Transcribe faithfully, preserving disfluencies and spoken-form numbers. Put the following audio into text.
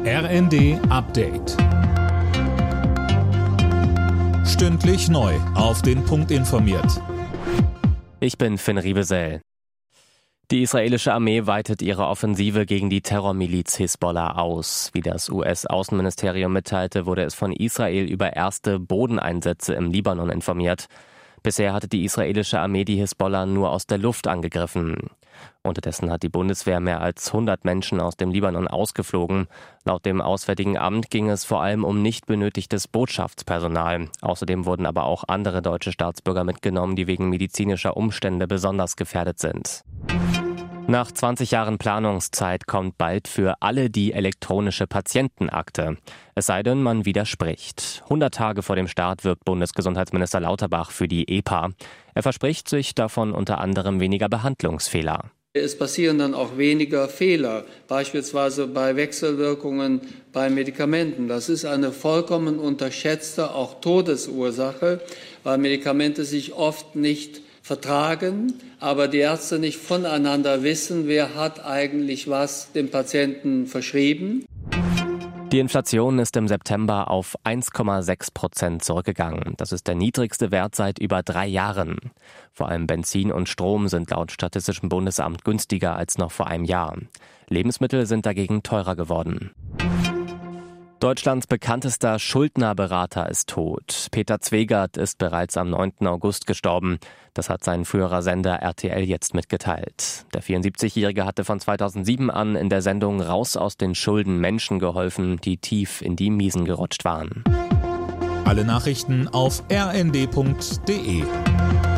R N D Update. Stündlich neu auf den Punkt informiert. Ich bin Finn Riebesell. Die israelische Armee weitet ihre Offensive gegen die Terrormiliz Hisbollah aus. Wie das U S-Außenministerium mitteilte, wurde es von Israel über erste Bodeneinsätze im Libanon informiert. Bisher hatte die israelische Armee die Hisbollah nur aus der Luft angegriffen. Unterdessen hat die Bundeswehr mehr als hundert Menschen aus dem Libanon ausgeflogen. Laut dem Auswärtigen Amt ging es vor allem um nicht benötigtes Botschaftspersonal. Außerdem wurden aber auch andere deutsche Staatsbürger mitgenommen, die wegen medizinischer Umstände besonders gefährdet sind. Nach zwanzig Jahren Planungszeit kommt bald für alle die elektronische Patientenakte. Es sei denn, man widerspricht. hundert Tage vor dem Start wirbt Bundesgesundheitsminister Lauterbach für die E P A. Er verspricht sich davon unter anderem weniger Behandlungsfehler. Es passieren dann auch weniger Fehler, beispielsweise bei Wechselwirkungen bei Medikamenten. Das ist eine vollkommen unterschätzte, auch Todesursache, weil Medikamente sich oft nicht vertragen, aber die Ärzte nicht voneinander wissen, wer hat eigentlich was dem Patienten verschrieben. Die Inflation ist im September auf eins Komma sechs Prozent zurückgegangen. Das ist der niedrigste Wert seit über drei Jahren. Vor allem Benzin und Strom sind laut Statistischem Bundesamt günstiger als noch vor einem Jahr. Lebensmittel sind dagegen teurer geworden. Deutschlands bekanntester Schuldnerberater ist tot. Peter Zwegert ist bereits am neunten August gestorben. Das hat sein früherer Sender R T L jetzt mitgeteilt. Der vierundsiebzigjährige hatte von zweitausendsieben an in der Sendung Raus aus den Schulden Menschen geholfen, die tief in die Miesen gerutscht waren. Alle Nachrichten auf r n d punkt d e.